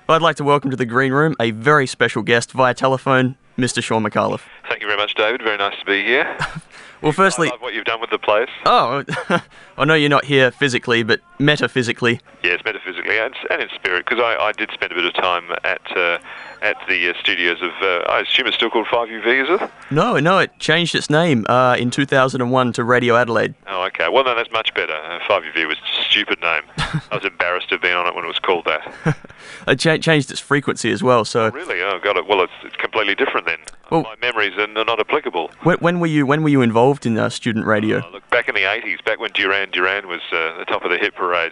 I'd like to welcome to the Green Room a very special guest via telephone, Mr. Sean McAuliffe. Thank you very much, David. Very nice to be here. Well, firstly... I love what you've done with the place. Oh, I know you're not here physically, but metaphysically. Yes, metaphysically and in spirit, because I did spend a bit of time at the studios of, I assume it's still called 5UV, is it? No, it changed its name in 2001 to Radio Adelaide. Oh, okay. Well, no, that's much better. 5UV was a stupid name. I was embarrassed to have been on it when it was called that. It changed its frequency as well, so... Oh, really? Oh, got it. Well, it's completely different then. Well, my memories are not applicable. When were you involved in student radio? Oh, look, back in the 80s, back when Duran Duran was the top of the hit parade.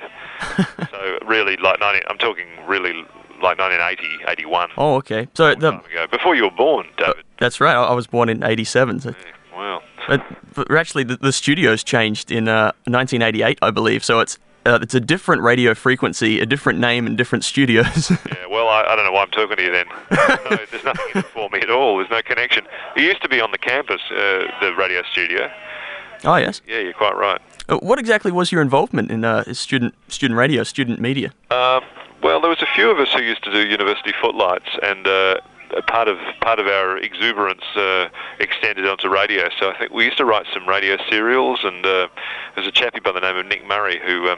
So really, I'm talking really like 1980, 81. Oh, okay. So Time ago. Before you were born, David. That's right. I was born in 87. So. Yeah, wow. But actually, the studios changed in 1988, I believe. So it's a different radio frequency, a different name, and different studios. Yeah, well, I don't know why I'm talking to you then. No, there's nothing in it for me at all. There's no connection. It used to be on the campus, the radio studio. Oh, yes. Yeah, you're quite right. What exactly was your involvement in student radio, student media? Well, there was a few of us who used to do university footlights, and part of our exuberance extended onto radio. So I think we used to write some radio serials, and there's a chappie by the name of Nick Murray who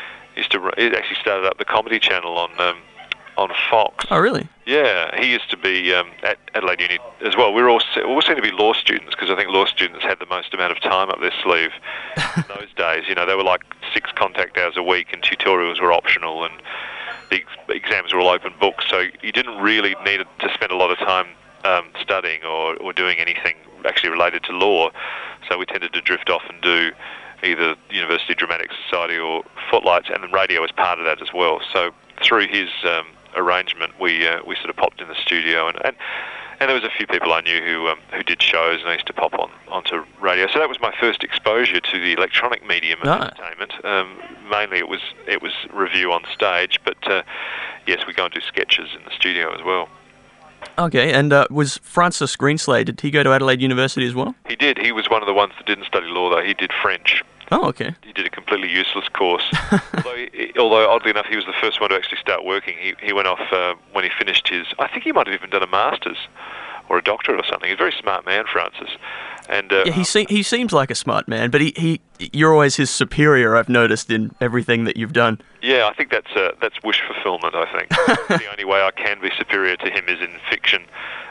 he actually started up the Comedy Channel on Fox. Oh, really? Yeah, he used to be at Adelaide Uni as well. We all seemed to be law students, because I think law students had the most amount of time up their sleeve in those days. You know, they were like 6 contact hours a week, and tutorials were optional, and the exams were all open books, so you didn't really need to spend a lot of time studying or doing anything actually related to law. So we tended to drift off and do either University Dramatic Society or footlights, and then radio was part of that as well. So through his arrangement, we sort of popped in the studio, and there was a few people I knew who did shows, and I used to pop onto radio. So that was my first exposure to the electronic medium of entertainment. Mainly it was review on stage, but yes, we go and do sketches in the studio as well. Okay, and was Francis Greenslade, did he go to Adelaide University as well? He did. He was one of the ones that didn't study law, though. He did French. Oh, okay. He did a completely useless course. although oddly enough, he was the first one to actually start working. He went off when he finished his... I think he might have even done a master's or a doctorate or something. He's a very smart man, Francis. And yeah, he seems like a smart man, but you're always his superior, I've noticed, in everything that you've done. Yeah, I think that's wish fulfillment, I think. The only way I can be superior to him is in fiction.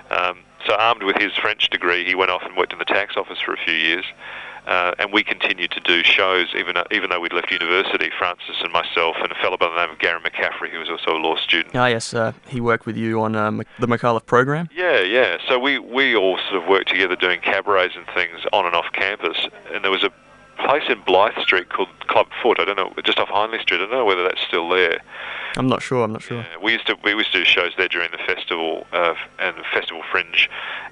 So armed with his French degree, he went off and worked in the tax office for a few years. And we continued to do shows even though we'd left university, Francis and myself, and a fellow by the name of Gary McCaffrey, who was also a law student. Ah, yes, he worked with you on the McAuliffe program? Yeah. So we all sort of worked together doing cabarets and things on and off campus, and there was a place in Blythe Street called Club Foot, I don't know, just off Hindley Street, I don't know whether that's still there. I'm not sure. Yeah, we used to do shows there during the festival, and the Festival Fringe,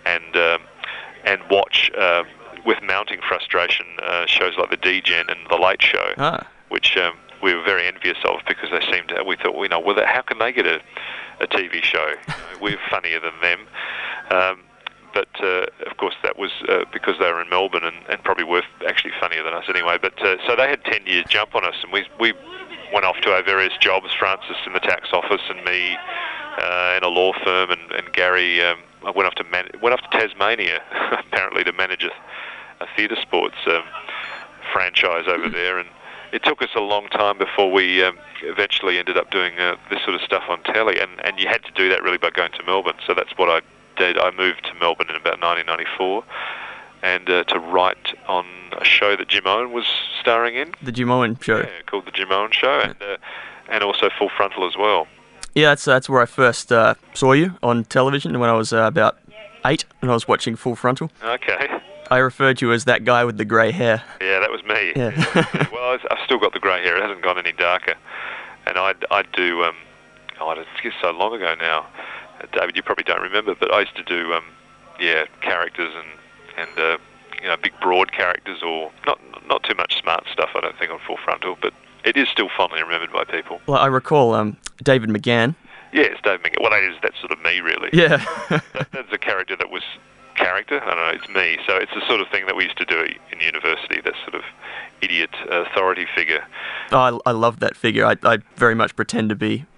and watch... with mounting frustration, shows like the D-Gen and the Late Show, which we were very envious of, because they seemed to. We thought, how can they get a TV show? We're funnier than them. But of course, that was because they were in Melbourne and probably were actually funnier than us anyway. But so they had 10 years jump on us, and we went off to our various jobs. Francis in the tax office, and me in a law firm, and Gary. I went off to Tasmania apparently to manage a theatre sports franchise over there, and it took us a long time before we eventually ended up doing this sort of stuff on telly, and you had to do that really by going to Melbourne. So that's what I did. I moved to Melbourne in about 1994, and to write on a show that Jim Owen was starring in. The Jim Owen Show. Yeah, called The Jim Owen Show, and also Full Frontal as well. Yeah, that's where I first saw you on television when I was about 8, and I was watching Full Frontal. Okay. I referred to you as that guy with the grey hair. Yeah, that was me. Yeah. Well, I've still got the grey hair. It hasn't gone any darker. And I do, it's so long ago now. David, you probably don't remember, but I used to do, characters and big broad characters, or not too much smart stuff, I don't think, on Full Frontal, but it is still fondly remembered by people. Well, I recall David McGann. Yes, David McGann. Well, that's sort of me, really. Yeah. That's a character that was... character. I don't know, it's me. So it's the sort of thing that we used to do in university, that sort of idiot authority figure. Oh, I love that figure. I very much pretend to be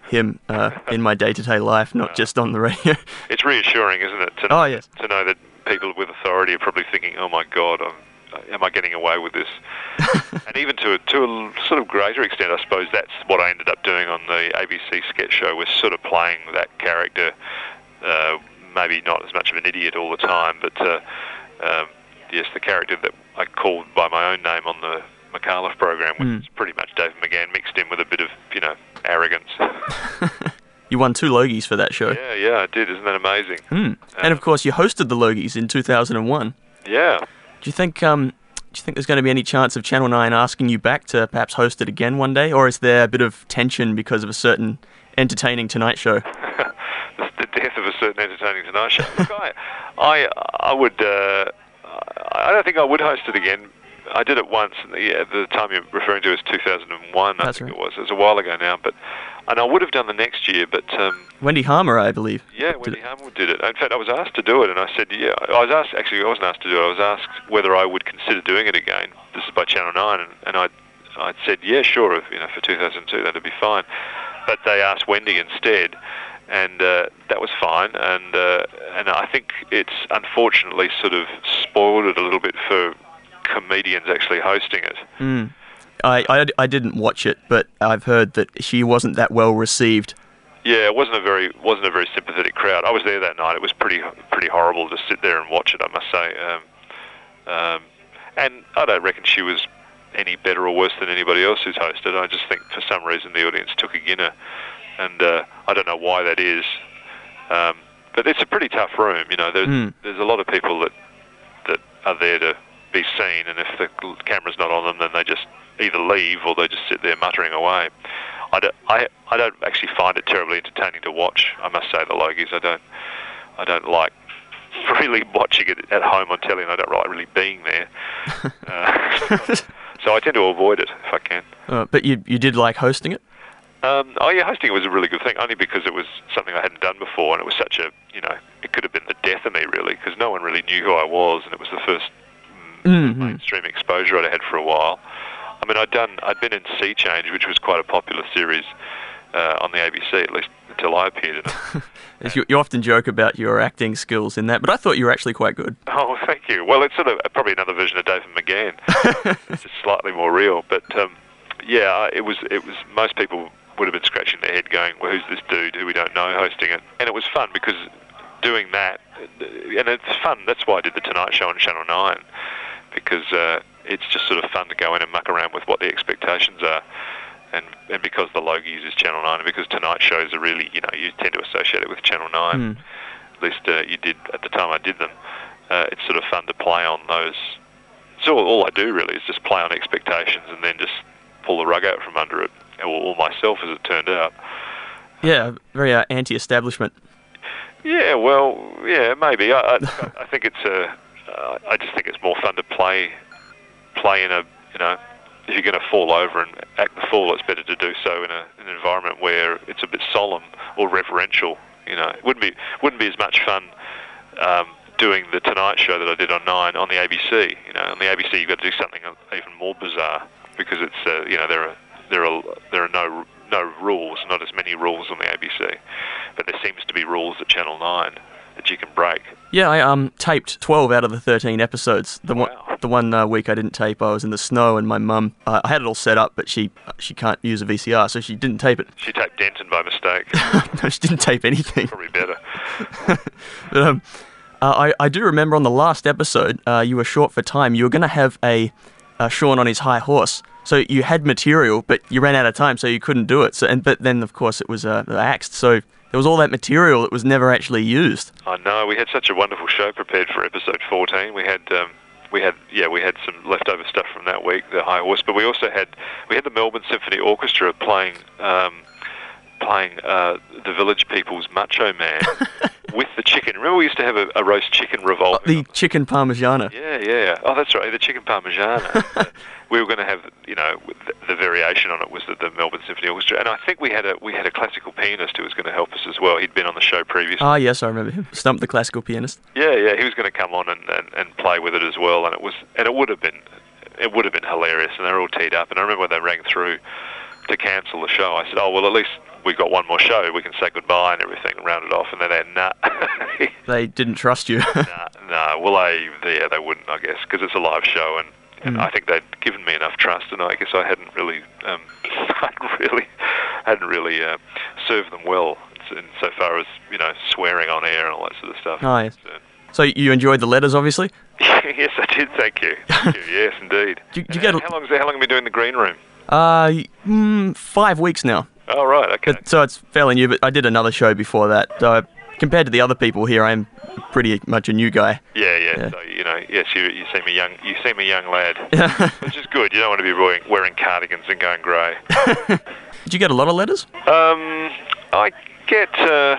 him in my day-to-day life, not just on the radio. It's reassuring, isn't it? Oh, yes. To know that people with authority are probably thinking, "Oh my God, am I getting away with this?" And even to a sort of greater extent, I suppose that's what I ended up doing on the ABC sketch show, was sort of playing that character. Maybe not as much of an idiot all the time, but yes, the character that I called by my own name on the McAuliffe program, which is pretty much David McGann mixed in with a bit of, arrogance. You won 2 Logies for that show. Yeah, I did. Isn't that amazing? And of course, you hosted the Logies in 2001. Yeah. Do you think there's going to be any chance of Channel 9 asking you back to perhaps host it again one day, or is there a bit of tension because of a certain entertaining Tonight Show? The death of a certain entertaining Tonight Show. Look, I would. I don't think I would host it again. I did it once, and the time you're referring to is 2001. That's right. It was. It was a while ago now, and I would have done the next year, but Wendy Harmer, I believe. Yeah, Wendy Harmer did it. In fact, I was asked to do it, and I said, yeah. I wasn't asked to do it. I was asked whether I would consider doing it again. This is by Channel 9, and I said, yeah, sure. For 2002, that'd be fine. But they asked Wendy instead, and that was fine. And I think it's unfortunately sort of spoiled it a little bit for comedians actually hosting it. I didn't watch it, but I've heard that she wasn't that well received. Yeah, it wasn't a very sympathetic crowd. I was there that night. It was pretty horrible to sit there and watch it, I must say. And I don't reckon she was any better or worse than anybody else who's hosted. I just think for some reason the audience took a Guinea, and I don't know why that is. But it's a pretty tough room. There's a lot of people that are there to be seen, and if the camera's not on them, then they just either leave or they just sit there muttering away. I don't actually find it terribly entertaining to watch, I must say, the Logies. I don't like really watching it at home on telly, and I don't like really being there. So I tend to avoid it if I can. But you did like hosting it? Hosting it was a really good thing, only because it was something I hadn't done before, and it was such a, it could have been the death of me, really, because no one really knew who I was, and it was the first mainstream exposure I'd had for a while. I mean, I'd been in Sea Change, which was quite a popular series on the ABC, at least until I appeared in it. You often joke about your acting skills in that, but I thought you were actually quite good. Oh, thank you. Well, it's sort of probably another version of David McGann. It's just slightly more real. But, it was. Most people would have been scratching their head going, well, who's this dude who we don't know hosting it? And it was fun because doing that, and it's fun, that's why I did The Tonight Show on Channel 9, because it's just sort of fun to go in and muck around with what the expectations are. And because the Logies is Channel 9, and because Tonight Shows are really, you tend to associate it with Channel 9, at least you did at the time I did them, it's sort of fun to play on those. So all I do really is just play on expectations and then just pull the rug out from under it, or myself as it turned out. Yeah, very anti-establishment. Yeah, well, yeah, maybe. I think it's I just think it's more fun to play in a, if you're going to fall over and act the fool, it's better to do so in an environment where it's a bit solemn or reverential. It wouldn't be as much fun doing the Tonight Show that I did on 9 on the ABC. On the ABC you've got to do something even more bizarre because it's there are no rules, not as many rules on the ABC, but there seems to be rules at Channel 9 that you can break. Yeah, I taped 12 out of the 13 episodes. Wow. The one week I didn't tape, I was in the snow, and my mum, I had it all set up, but she can't use a VCR, so she didn't tape it. She taped Denton by mistake. No, she didn't tape anything. Probably better. But I do remember on the last episode, you were short for time. You were going to have a Sean on his high horse. So you had material, but you ran out of time, so you couldn't do it. But then, of course, it was axed. So there was all that material that was never actually used. I know. We had such a wonderful show prepared for episode 14. We had some leftover stuff from that week, the high horse. But we also had the Melbourne Symphony Orchestra playing the Village People's Macho Man with the chicken. Remember we used to have a roast chicken revolving? The chicken parmigiana. Yeah. Oh, that's right, the chicken parmigiana. We were going to have, the variation on it was the Melbourne Symphony Orchestra, and I think we had a classical pianist who was going to help us as well. He'd been on the show previously. Ah, yes, I remember him. Stump the classical pianist. Yeah, he was going to come on and play with it as well, and it would have been hilarious, and they were all teed up. And I remember when they rang through to cancel the show. I said, oh, well, at least we've got one more show. We can say goodbye and everything and round it off. And then they nah. They didn't trust you. Nah. Well, they wouldn't, I guess, because it's a live show, and I think they'd given me enough trust, and I guess I hadn't really, served them well insofar as, swearing on air and all that sort of stuff. Oh, yes. So you enjoyed the letters, obviously? Yes, I did. Thank you. Yes, indeed. How long have you been doing the green room? 5 weeks now. Oh, right. Okay. So it's fairly new, but I did another show before that. So compared to the other people here, I'm pretty much a new guy. Yeah. So yes, you seem a young. You seem a young lad, which is good. You don't want to be wearing cardigans and going grey. Did you get a lot of letters? I get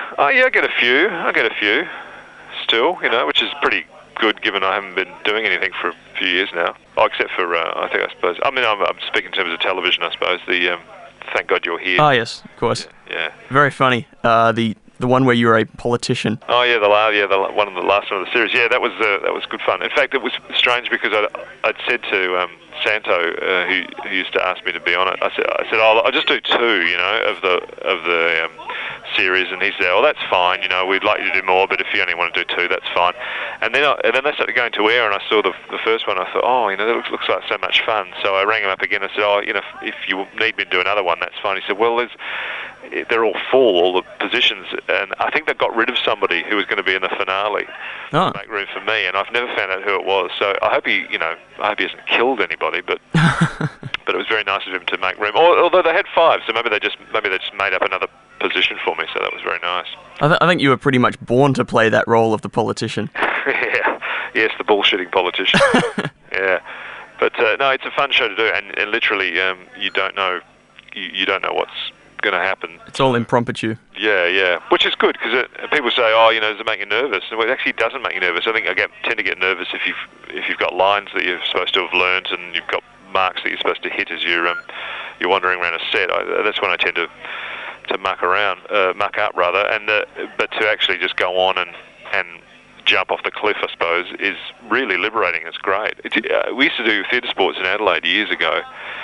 a few still, which is pretty good given I haven't been doing anything for a few years now. Oh, except for I'm speaking in terms of television, I suppose. The Thank God You're Here. Oh yes, of course. Yeah. Very funny. The one where you were a politician. Oh yeah, the one of the last one of the series. Yeah, that was good fun. In fact, it was strange because I'd said to Santo, who used to ask me to be on it, I said I'll just do two, of the series, and he said, oh, that's fine. We'd like you to do more, but if you only want to do two, that's fine. And then they started going to air, and I saw the first one. I thought, oh, that looks like so much fun. So I rang him up again. I said, oh, if you need me to do another one, that's fine. He said, well, they're all full, all the positions, and I think they got rid of somebody who was going to be in the finale to make room for me, and I've never found out who it was. So I hope he hasn't killed anybody, but but it was very nice of him to make room. Although they had five, so maybe they just made up another position for me. So that was very nice. I think you were pretty much born to play that role of the politician. Yes, the bullshitting politician. Yeah, but no, it's a fun show to do, and literally you don't know what's going to happen. It's all impromptu. Yeah, which is good because people say, oh, does it make you nervous? And it actually doesn't make you nervous. I think I tend to get nervous if you've got lines that you're supposed to have learnt and you've got marks that you're supposed to hit as you're wandering around a set. That's when I tend to muck up rather, and but to actually just go on and jump off the cliff, I suppose, is really liberating. It's great. We used to do theatre sports in Adelaide years ago,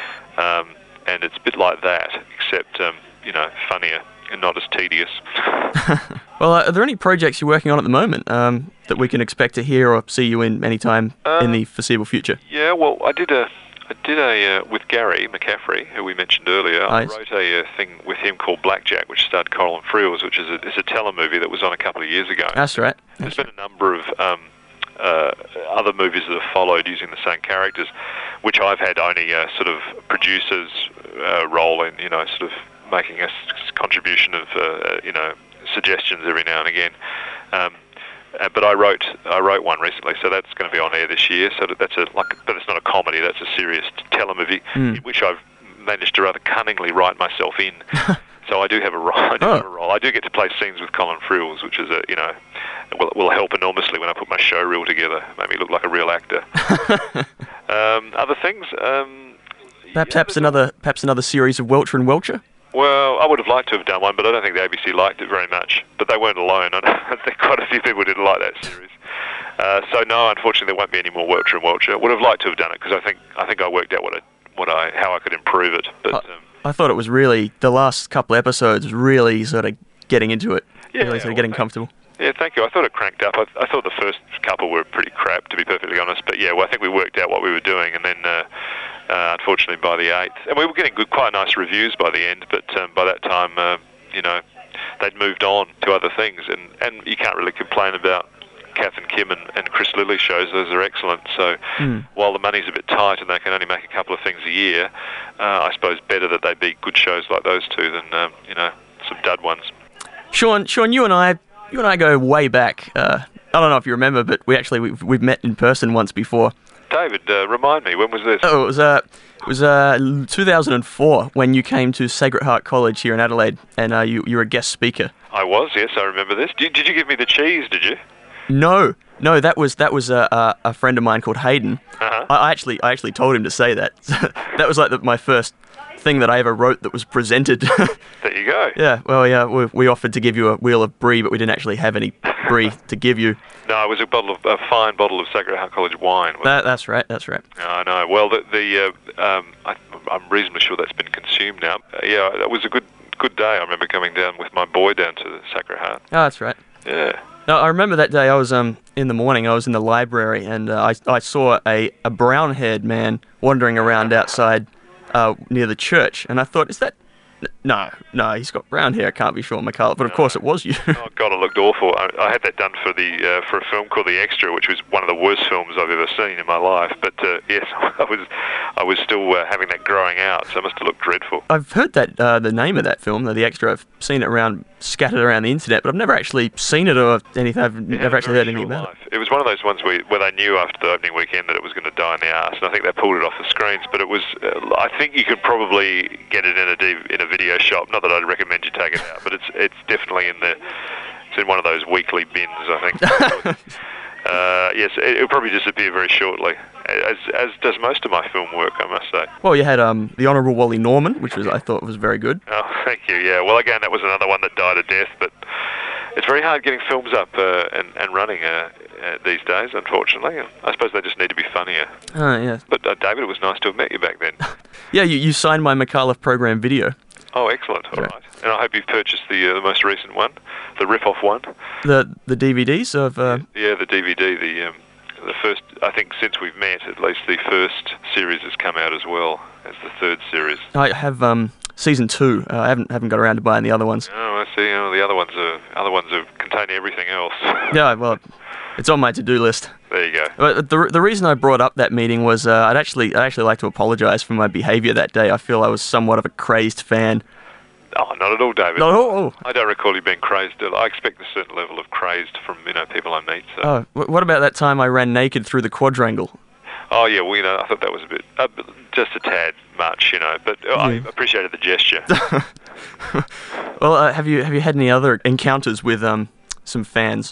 and it's a bit like that, except funnier and not as tedious. Well, are there any projects you're working on at the moment that we can expect to hear or see you in any time in the foreseeable future? Yeah, well, I did a with Gary McCaffrey, who we mentioned earlier. Nice. I wrote a thing with him called Blackjack, which starred Colin Friels, which is a telemovie that was on a couple of years ago. That's right. There's been a number of other movies that have followed using the same characters, which I've had only a sort of producer's role in, sort of making a contribution of, suggestions every now and again. But I wrote one recently, so that's going to be on air this year. So but it's not a comedy; that's a serious telemovie, in which I've managed to rather cunningly write myself in. So I do have a role. I do get to play scenes with Colin Friels, which is will help enormously when I put my show reel together. Make me look like a real actor. Other things. Perhaps another series of Welcher and Welcher. Well, I would have liked to have done one, but I don't think the ABC liked it very much. But they weren't alone. I think quite a few people didn't like that series. So no, unfortunately, there won't be any more Welcher and Welcher. Would have liked to have done it because I think I worked out how I could improve it. But I thought it was really the last couple of episodes really sort of getting into it. Yeah, really sort of getting comfortable. Yeah, thank you. I thought it cranked up. I thought the first couple were pretty crap, to be perfectly honest. But yeah, well, I think we worked out what we were doing, and then unfortunately by the 8th, and we were getting quite nice reviews by the end. But by that time, they'd moved on to other things, and you can't really complain about Kath and Kim and Chris Lilly shows. Those are excellent. So while the money's a bit tight and they can only make a couple of things a year, I suppose better that they be good shows like those two than some dud ones. Sean, you and I go way back. I don't know if you remember, but we've met in person once before. David, remind me, when was this? Oh, it was 2004 when you came to Sacred Heart College here in Adelaide, and you were a guest speaker. I was, yes, I remember this. Did you give me the cheese? Did you? No, that was a friend of mine called Hayden. Uh-huh. I actually told him to say that. That was like my first thing that I ever wrote that was presented. There you go. Yeah, well, yeah, we offered to give you a wheel of brie, but we didn't actually have any brie to give you. No, it was a fine bottle of Sacred Heart College wine. That's right. I know. Well, I'm reasonably sure that's been consumed now. Yeah, it was a good day. I remember coming down with my boy down to the Sacred Heart. Oh, that's right. Yeah. No, I remember that day I was in the morning, I was in the library, and I saw a brown-haired man wandering around outside near the church, and I thought, is that... No, he's got brown hair, can't be Sean McAuliffe, but of course it was you. Oh God, it looked awful. I had that done for a film called The Extra, which was one of the worst films I've ever seen in my life. But yes, I was still having that growing out, so it must have looked dreadful. I've heard that the name of that film, The Extra. I've seen it scattered around the internet, but I've never actually seen it or anything. I've never actually heard anything about it. It was one of those ones where they knew after the opening weekend that it was going to die in the arse, and I think they pulled it off the screens. But it was, I think you could probably get it in a video shop. Not that I'd recommend you take it out, but it's definitely it's in one of those weekly bins, I think. Yes, it'll probably disappear very shortly, as does most of my film work, I must say. Well, you had the Honourable Wally Norman, which I thought was very good. Oh, thank you. Yeah. Well, again, that was another one that died a death, but it's very hard getting films up and running these days, unfortunately. I suppose they just need to be funnier. Oh, yeah. But David, it was nice to have met you back then. Yeah, you signed my McAuliffe program video. Oh, excellent. All right. And I hope you've purchased the most recent one, the rip-off one. The DVDs of... Yeah, the DVD. The first, I think since we've met, at least the first series has come out as well as the third series. I have season 2. I haven't got around to buying the other ones. Oh, I see. Oh, the other ones contain everything else. Yeah, well, it's on my to-do list. There you go. But the reason I brought up that meeting was I'd actually like to apologise for my behaviour that day. I feel I was somewhat of a crazed fan. Oh, not at all, David. Not at all. I don't recall you being crazed. I expect a certain level of crazed from people I meet. So. Oh, what about that time I ran naked through the quadrangle? Oh yeah, well I thought that was a bit just a tad much, but I appreciated the gesture. Well, have you had any other encounters with some fans?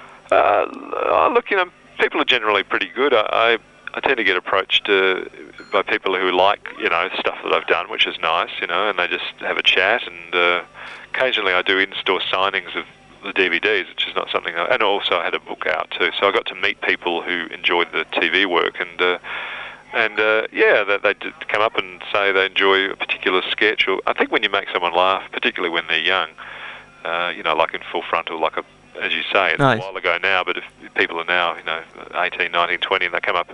Look, people are generally pretty good. I tend to get approached by people who like, stuff that I've done, which is nice, and they just have a chat. And occasionally I do in-store signings of the DVDs, which is not something. And also I had a book out too, so I got to meet people who enjoyed the TV work, and they did come up and say they enjoy a particular sketch. Or I think when you make someone laugh, particularly when they're young, like in Full Frontal, as you say, it's nice. A while ago now, but if people are now, 18, 19, 20, and they come up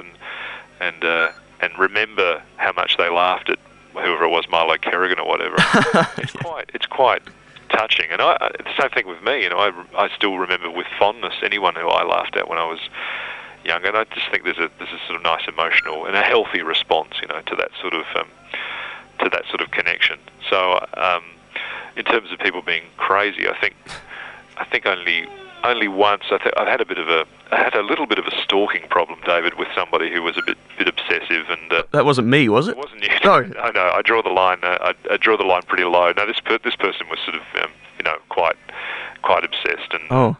and remember how much they laughed at whoever it was, Milo Kerrigan or whatever, it's quite touching. And the same thing with me, I still remember with fondness anyone who I laughed at when I was younger, and I just think there's a sort of nice emotional and a healthy response, to that sort of connection. So, in terms of people being crazy, I think only once. I've had a little bit of a stalking problem, David, with somebody who was a bit obsessive, and that wasn't me, was it? It wasn't you. No. No, I draw the line. I draw the line pretty low. No, this person was sort of quite obsessed, and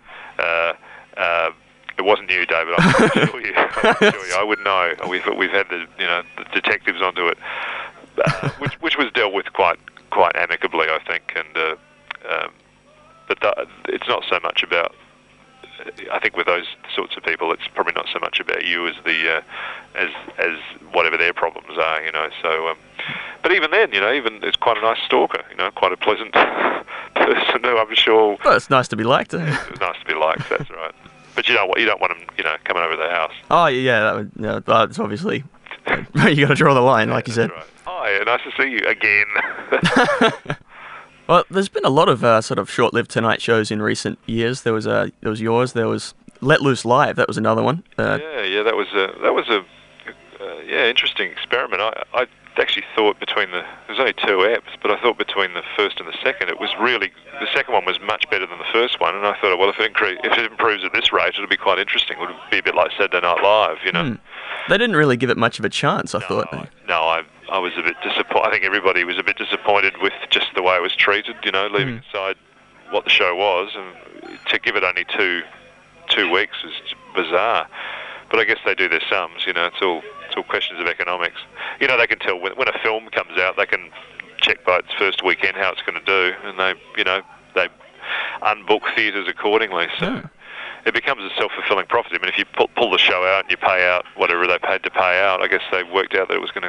it wasn't you, David. I'm assure you. I would know. We've had the detectives onto it, which was dealt with quite amicably, I think, and. But it's not so much about. I think with those sorts of people, it's probably not so much about you as as whatever their problems are, So, but even then, even it's quite a nice stalker, quite a pleasant person who I'm sure. Well, it's nice to be liked. It's nice to be liked. That's right. But you don't want them, coming over the house. Oh yeah, that's obviously. You got to draw the line, like you said. Right. Hi, nice to see you again. Well, there's been a lot of sort of short-lived Tonight shows in recent years. There was yours. There was Let Loose Live. That was another one. That was a interesting experiment. I actually thought there's only 2 eps, but I thought between the first and the second, it was really the second one was much better than the first one. And I thought, well, if it improves at this rate, it'll be quite interesting. It would be a bit like Saturday Night Live, They didn't really give it much of a chance, I thought. No, I was a bit disappointed. I think everybody was a bit disappointed with just the way it was treated, leaving aside what the show was, and to give it only two weeks is bizarre. But I guess they do their sums, it's all questions of economics. They can tell when a film comes out, they can check by its first weekend how it's going to do, and they unbook theatres accordingly. So it becomes a self-fulfilling prophecy. I mean, if you pull the show out and you pay out whatever they paid to pay out, I guess they worked out that it was going to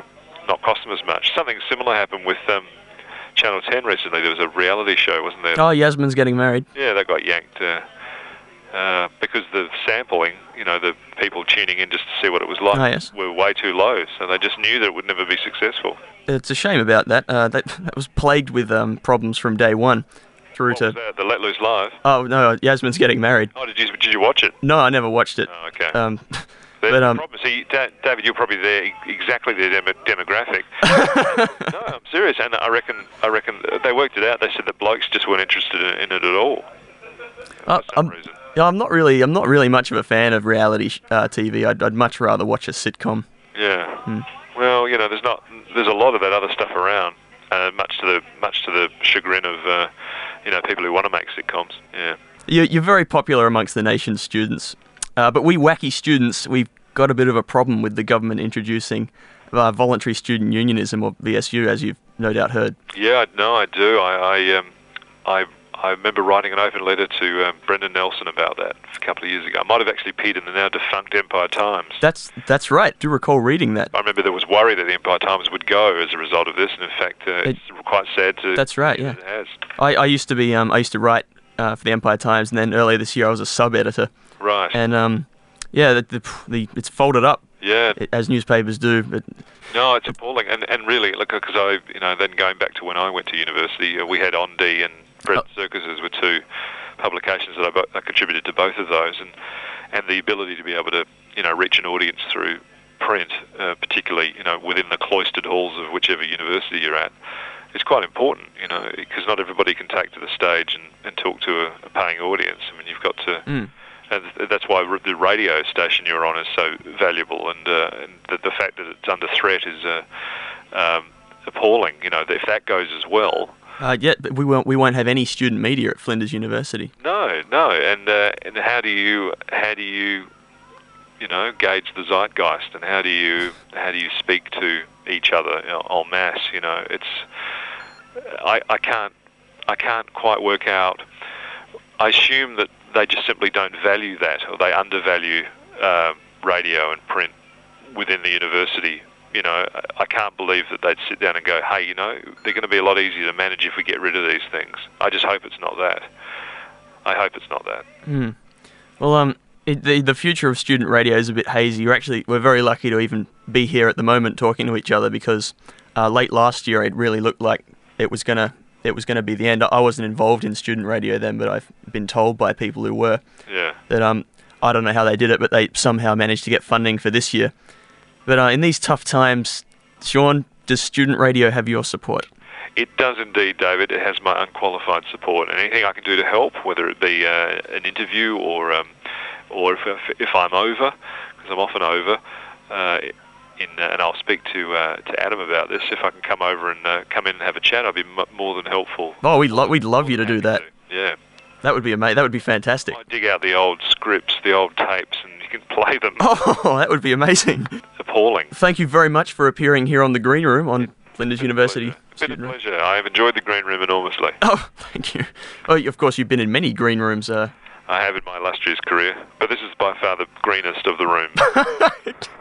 not cost them as much. Something similar happened with Channel 10 recently. There was a reality show, wasn't there? Oh, Yasmin's Getting Married. Yeah, that got yanked because the sampling, the people tuning in just to see what it was like, Oh, yes. were way too low. So they just knew that it would never be successful. It's a shame about that. That was plagued with problems from day one through What was that, the Let Loose Live? Oh, no, Yasmin's Getting Married. Oh, did you watch it? No, I never watched it. Oh, okay. But The problem, see, David, you're probably exactly their demographic. No, I'm serious, and I reckon they worked it out. They said that blokes just weren't interested in it at all for some reason. Yeah, I'm not really much of a fan of reality TV. I'd much rather watch a sitcom. Yeah. Well, there's a lot of that other stuff around, much to the chagrin of people who want to make sitcoms. Yeah. You're very popular amongst the nation's students, but we wacky students, we've got a bit of a problem with the government introducing voluntary student unionism, or VSU, as you've no doubt heard. Yeah, no, I do. I remember writing an open letter to Brendan Nelson about that a couple of years ago. I might have actually appeared in the now defunct Empire Times. That's right. I do recall reading that. I remember there was worry that the Empire Times would go as a result of this, and in fact, it's quite sad to. That's right. see Yeah. that it has. I used to write for the Empire Times, and then earlier this year I was a sub-editor. Right. And it's folded up. Yeah. As newspapers do. But No, it's appalling, and really, because then going back to when I went to university, we had Ondi and Bread Circuses were two publications that I contributed to both of those, and the ability to be able to reach an audience through print, particularly within the cloistered halls of whichever university you're at, is quite important. Because not everybody can take to the stage and talk to a paying audience. I mean, you've got to. And that's why the radio station you're on is so valuable, and the fact that it's under threat is appalling. If that goes as well. But we won't have any student media at Flinders University. No, and how do you gauge the zeitgeist, and how do you speak to each other en masse? I can't quite work out. I assume that they just simply don't value that, or they undervalue radio and print within the university. I can't believe that they'd sit down and go, hey, they're going to be a lot easier to manage if we get rid of these things. I just hope it's not that. I hope it's not that. Well, the future of student radio is a bit hazy. We're very lucky to even be here at the moment talking to each other, because late last year it really looked like it was gonna be the end. I wasn't involved in student radio then, but I've been told by people who were that I don't know how they did it, but they somehow managed to get funding for this year. But in these tough times, Sean, does student radio have your support? It does indeed, David. It has my unqualified support. And anything I can do to help, whether it be an interview or if I'm over, because I'm often over, and I'll speak to Adam about this. If I can come over and come in and have a chat, I'd be more than helpful. Oh, we'd love you to do that. Yeah. That would be amazing. That would be fantastic. I dig out the old scripts, the old tapes, and you can play them. Oh, that would be amazing. Appalling. Thank you very much for appearing here on the Green Room on Flinders University. It's been a pleasure. I have enjoyed the Green Room enormously. Oh, thank you. Oh, of course, you've been in many Green Rooms. I have in my illustrious career, but this is by far the greenest of the rooms.